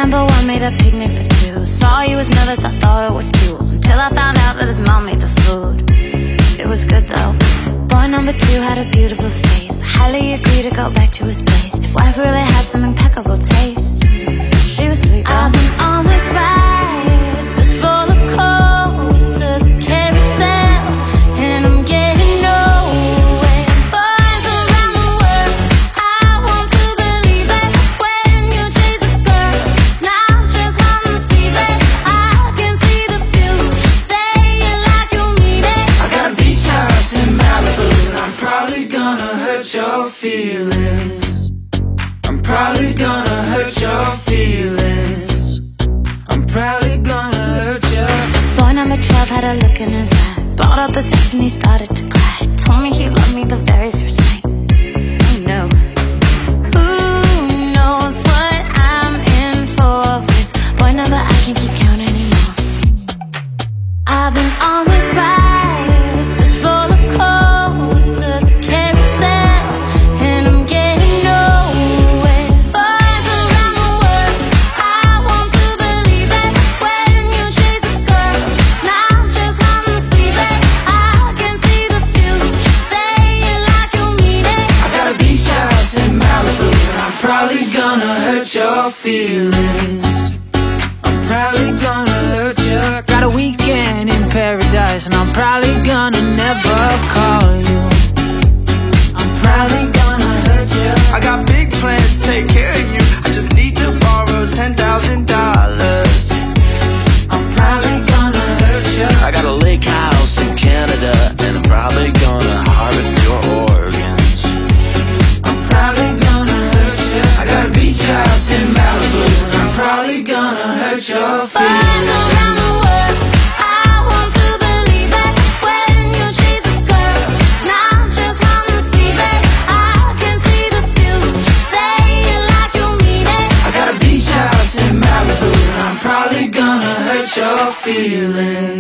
number one made a picnic for two. Saw you was nervous, I thought it was cute, until I found out that his mom made the food. It was good though. Boy number two had a beautiful face. I highly agree to go back to his place. His wife really had some impeccable taste. She was sweet though. I've been on this ride, this roller coaster's a carousel, and I'm getting nowhere. Boys around the world, I want to believe that when you chase a girl, it's not just on the season. I can see the future, say it like you mean it. I got a beach house in Malibu, and I'm probably gonna hurt your feelings. I'm probably gonna hurt your feelings. I'm probably gonna hurt you. Boy number 12 had a look in his eye, brought up a sex and he started to cry. Told me he loved me the very first night. Oh no. Who knows what I'm in for with boy number I can't keep count anymore. I've been on this ride, this roller coaster's a carousel, and I'm getting nowhere. Boys around the world, I want to believe that when you chase a girl, it's not just on the season. I can see the future, say it like you mean it. I got a beach house in Malibu, and I'm probably gonna hurt your feelings. I'm probably gonna hurt you. Got a weekend in paradise, and I'm probably gonna never call you. I'm probably gonna hurt you. I got big plans to take care of you. I just need to borrow $10,000. I'm probably gonna hurt you. I got a lake house in Canada, and I'm probably gonna harvest your organs. I'm probably gonna hurt you. I got a beach house in Malibu, and I'm probably gonna hurt your Boys feelings. around the world, I want to believe that when you chase a girl, it's not just on the season. I can see the future, say it like you mean it. I got a beach house in Malibu, and I'm probably gonna hurt your feelings.